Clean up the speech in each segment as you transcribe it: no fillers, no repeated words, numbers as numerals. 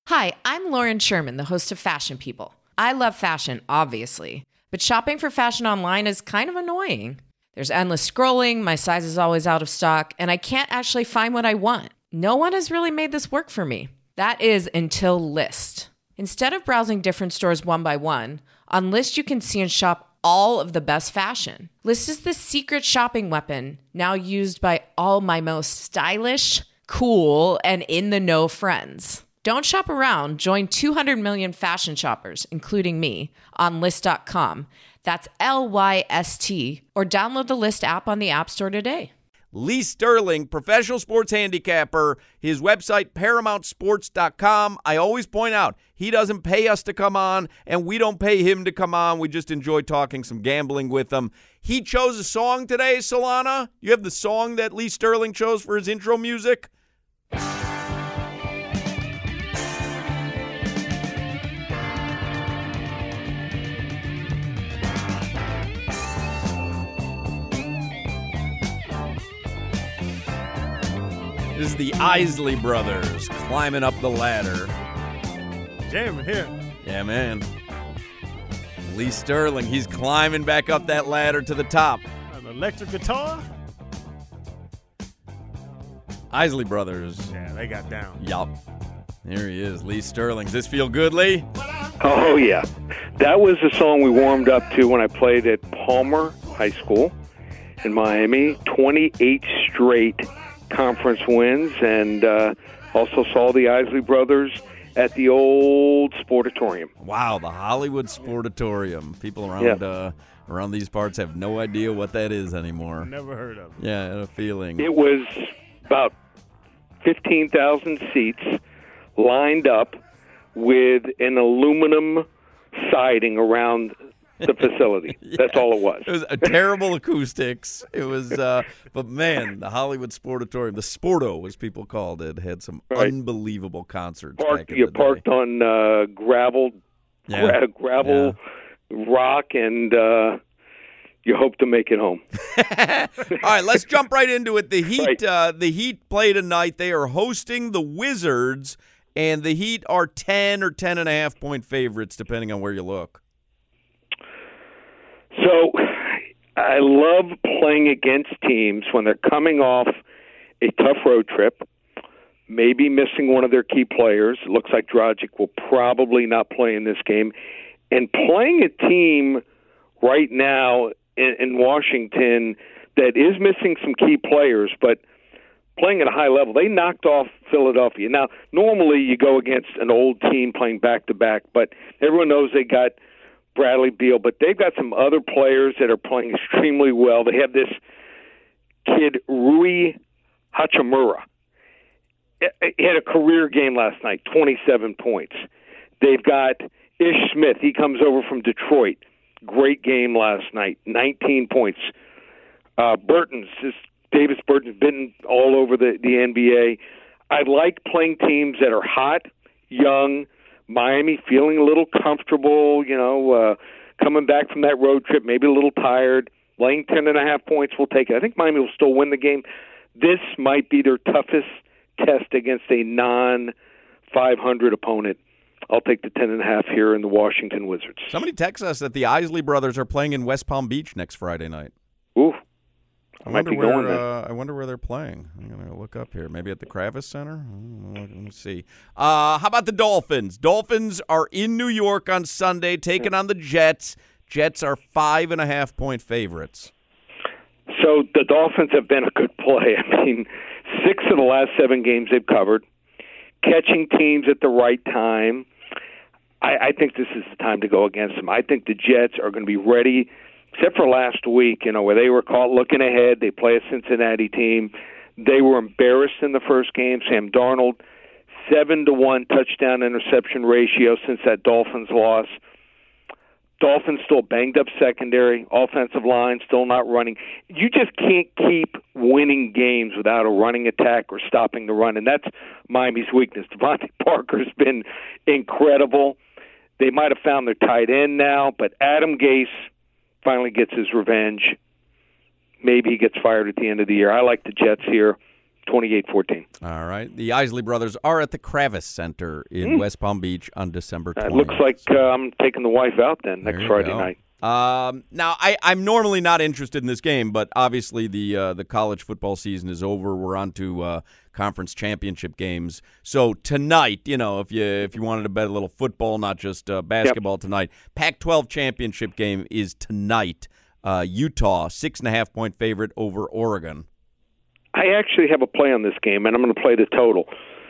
Hi, I'm Lauren Sherman, the host of Fashion People. I love fashion, obviously, but shopping for fashion online is kind of annoying. There's endless scrolling, my size is always out of stock, and I can't actually find what I want. No one has really made this work for me. That is until Lyst. Instead of browsing different stores one by one, on Lyst you can see and shop all of the best fashion. Lyst is the secret shopping weapon, now used by all my most stylish, cool, and in-the-know friends. Don't shop around. Join 200 million fashion shoppers, including me, on Lyst.com. That's Lyst, or download the Lyst app on the App Store today. Lee Sterling, professional sports handicapper, his website, ParamountSports.com. I always point out, he doesn't pay us to come on, and we don't pay him to come on. We just enjoy talking some gambling with him. He chose a song today, Solana. You have the song that Lee Sterling chose for his intro music? This is the Isley Brothers climbing up the ladder. Jamming here. Yeah, man. Lee Sterling, he's climbing back up that ladder to the top. An electric guitar? Isley Brothers. Yeah, they got down. Yup. There he is, Lee Sterling. Does this feel good, Lee? Oh, yeah. That was the song we warmed up to when I played at Palmer High School in Miami. 28 straight conference wins, and also saw the Isley Brothers at the old Sportatorium. Wow, the Hollywood Sportatorium. People around these parts have no idea what that is anymore. Never heard of it. Yeah, I had a feeling. It was about 15,000 seats lined up with an aluminum siding around the facility. Yeah. That's all it was. It was a terrible acoustics. It was, but man, the Hollywood Sportatorium, the Sporto, as people called it, had some unbelievable concerts back in the day. Parked on gravel rock, and you hope to make it home. All right, let's jump right into it. The Heat, Right. the Heat play tonight. They are hosting the Wizards, and the Heat are 10 or 10.5 point favorites, depending on where you look. So I love playing against teams when they're coming off a tough road trip, maybe missing one of their key players. It looks like Dragic will probably not play in this game. And playing a team right now in Washington that is missing some key players, but playing at a high level. They knocked off Philadelphia. Now, normally you go against an old team playing back-to-back, but everyone knows they got Bradley Beal, but they've got some other players that are playing extremely well. They have this kid, Rui Hachimura. He had a career game last night, 27 points. They've got Ish Smith. He comes over from Detroit. Great game last night, 19 points. Davis Bertans been all over the NBA. I like playing teams that are hot, young. Miami feeling a little comfortable, coming back from that road trip, maybe a little tired. Laying 10.5 points, we'll take it. I think Miami will still win the game. This might be their toughest test against a non-500 opponent. I'll take the 10.5 here in the Washington Wizards. Somebody texts us that the Isley Brothers are playing in West Palm Beach next Friday night. Ooh. I wonder where they're playing. I'm going to look up here. Maybe at the Kravis Center? Let me see. How about the Dolphins? Dolphins are in New York on Sunday, taking on the Jets. Jets are 5.5 point favorites. So the Dolphins have been a good play. I mean, 6 of the last 7 games they've covered, catching teams at the right time. I think this is the time to go against them. I think the Jets are going to be ready, except for last week, where they were caught looking ahead. They play a Cincinnati team. They were embarrassed in the first game. Sam Darnold, 7-1 touchdown-interception ratio since that Dolphins loss. Dolphins still banged up secondary, offensive line still not running. You just can't keep winning games without a running attack or stopping the run, and that's Miami's weakness. Devontae Parker's been incredible. They might have found their tight end now, but Adam Gase finally gets his revenge. Maybe he gets fired at the end of the year. I like the Jets here. 28-14. All right. The Isley brothers are at the Kravis Center in West Palm Beach on December 20th. It looks like I'm taking the wife out then next Friday night. Now, I'm normally not interested in this game, but obviously the college football season is over. We're on to conference championship games. So tonight, if you wanted to bet a little football, not just basketball tonight, Pac-12 championship game is tonight. Utah, 6.5-point favorite over Oregon. I actually have a play on this game, and I'm going to play the total.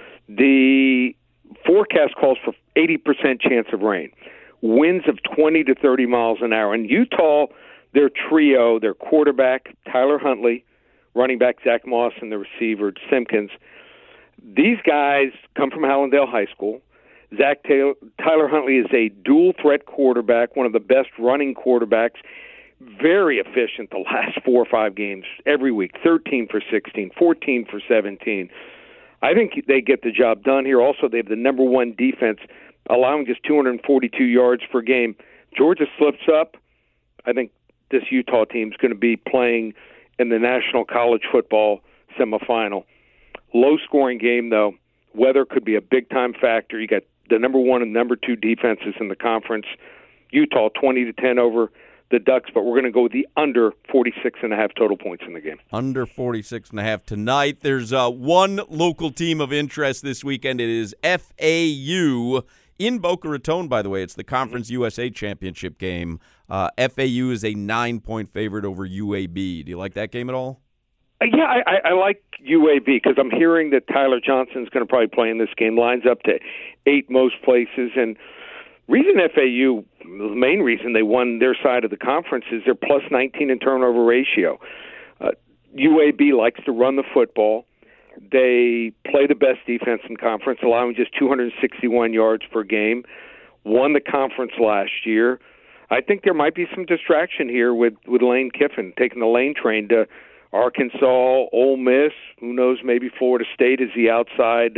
The forecast calls for 80% chance of rain, winds of 20 to 30 miles an hour. And Utah, their trio, their quarterback, Tyler Huntley, running back Zach Moss, and the receiver, Simpkins, these guys come from Hallandale High School. Tyler Huntley is a dual-threat quarterback, one of the best running quarterbacks, very efficient the last 4 or 5 games every week, 13 for 16, 14 for 17. I think they get the job done here. Also, they have the number one defense, allowing just 242 yards per game. Georgia slips up. I think this Utah team is going to be playing in the National College Football semifinal. Low-scoring game, though. Weather could be a big-time factor. You got the number one and number two defenses in the conference. Utah 20-10 over the Ducks, but we're going to go with the under 46.5 total points in the game. Under 46.5 tonight. There's one local team of interest this weekend. It is FAU in Boca Raton, by the way. It's the Conference USA Championship game. FAU is a 9-point favorite over UAB. Do you like that game at all? Yeah, I like UAB because I'm hearing that Tyler Johnson's going to probably play in this game. Lines up to 8 most places, and reason FAU, the main reason they won their side of the conference is their plus 19 in turnover ratio. UAB likes to run the football. They play the best defense in conference, allowing just 261 yards per game. Won the conference last year. I think there might be some distraction here with Lane Kiffin taking the Lane train to Arkansas, Ole Miss. Who knows? Maybe Florida State is the outside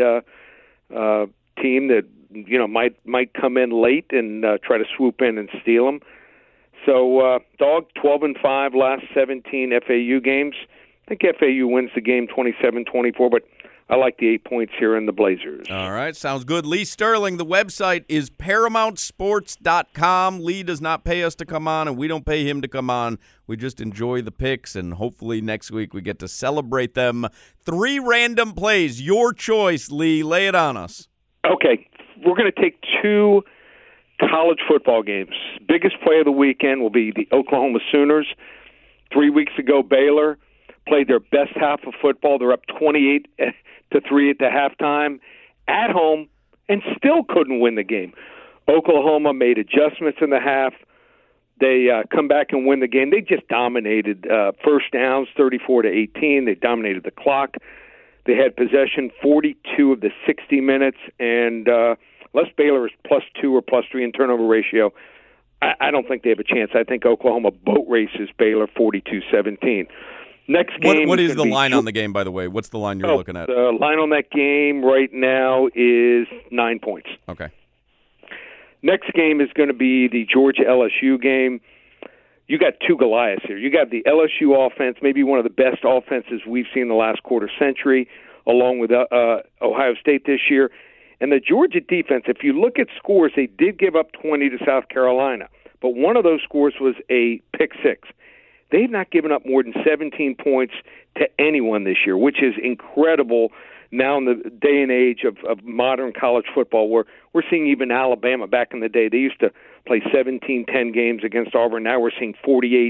team that might come in late and try to swoop in and steal them. So, dog 12-5 last 17 FAU games. I think FAU wins the game 27-24, but I like the 8 points here in the Blazers. All right, sounds good. Lee Sterling, the website is ParamountSports.com. Lee does not pay us to come on, and we don't pay him to come on. We just enjoy the picks, and hopefully next week we get to celebrate them. 3 random plays, your choice, Lee. Lay it on us. Okay, we're going to take 2 college football games. Biggest play of the weekend will be the Oklahoma Sooners. 3 weeks ago, Baylor played their best half of football. They're up 28-3 at the halftime at home and still couldn't win the game. Oklahoma made adjustments in the half. They come back and win the game. They just dominated first downs, 34-18. They dominated the clock. They had possession 42 of the 60 minutes, and unless Baylor is +2 or +3 in turnover ratio, I don't think they have a chance. I think Oklahoma boat races Baylor 42-17. Next game. What is the line on the game, by the way? What's the line you're looking at? The line on that game right now is 9 points. Okay. Next game is going to be the Georgia-LSU game. You got 2 Goliaths here. You got the LSU offense, maybe one of the best offenses we've seen in the last quarter century, along with Ohio State this year. And the Georgia defense, if you look at scores, they did give up 20 to South Carolina. But one of those scores was a pick 6. They've not given up more than 17 points to anyone this year, which is incredible now in the day and age of modern college football, where we're seeing even Alabama back in the day. They used to play 17-10 games against Auburn. Now we're seeing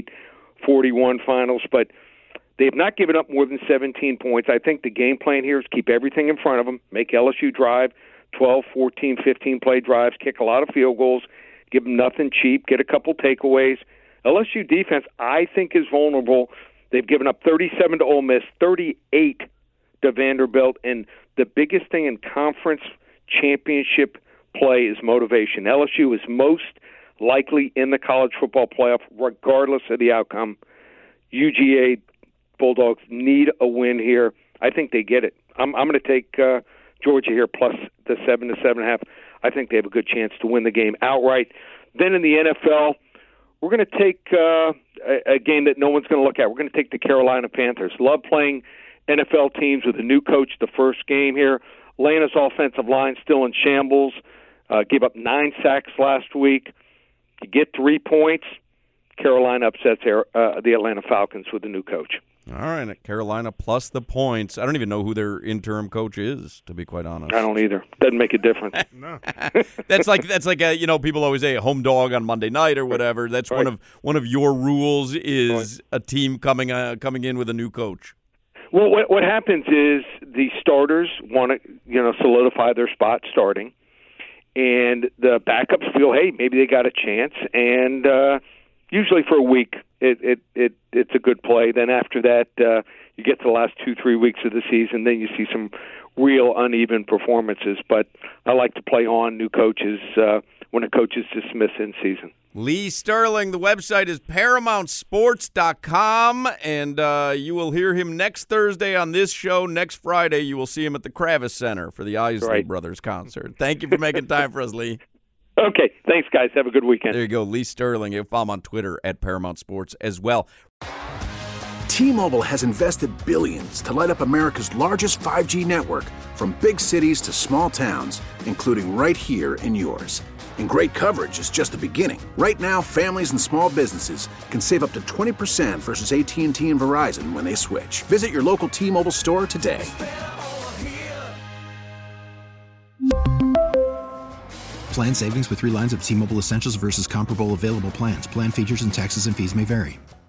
48-41 finals. But they've not given up more than 17 points. I think the game plan here is keep everything in front of them, make LSU drive 12, 14, 15-play drives, kick a lot of field goals, give them nothing cheap, get a couple takeaways. LSU defense, I think, is vulnerable. They've given up 37 to Ole Miss, 38 to Vanderbilt, and the biggest thing in conference championship play is motivation. LSU is most likely in the college football playoff, regardless of the outcome. UGA Bulldogs need a win here. I think they get it. I'm going to take Georgia here plus the 7 to 7.5. I think they have a good chance to win the game outright. Then in the NFL, we're going to take a game that no one's going to look at. We're going to take the Carolina Panthers. Love playing NFL teams with a new coach the first game here. Atlanta's offensive line still in shambles. Gave up 9 sacks last week. You get 3 points. Carolina upsets the Atlanta Falcons with the new coach. All right, Carolina plus the points. I don't even know who their interim coach is, to be quite honest. I don't either. Doesn't make a difference. No. That's like people always say home dog on Monday night or whatever. That's right. one of your rules is a team coming in with a new coach. Well, what happens is the starters want to solidify their spot starting, and the backups feel, hey, maybe they got a chance, and usually for a week it's a good play. Then after that, you get to the last 2-3 weeks of the season, then you see some real uneven performances. But I like to play on new coaches when a coach is dismissed in season. Lee Sterling, the website is ParamountSports.com, and you will hear him next Thursday on this show. Next Friday, you will see him at the Kravis Center for the Isley Brothers concert. Thank you for making time for us, Lee. Okay, thanks, guys. Have a good weekend. There you go, Lee Sterling. You can follow him on Twitter at Paramount Sports as well. T-Mobile has invested billions to light up America's largest 5G network, from big cities to small towns, including right here in yours. And great coverage is just the beginning. Right now, families and small businesses can save up to 20% versus AT&T and Verizon when they switch. Visit your local T-Mobile store today. Plan savings with 3 lines of T-Mobile Essentials versus comparable available plans. Plan features and taxes and fees may vary.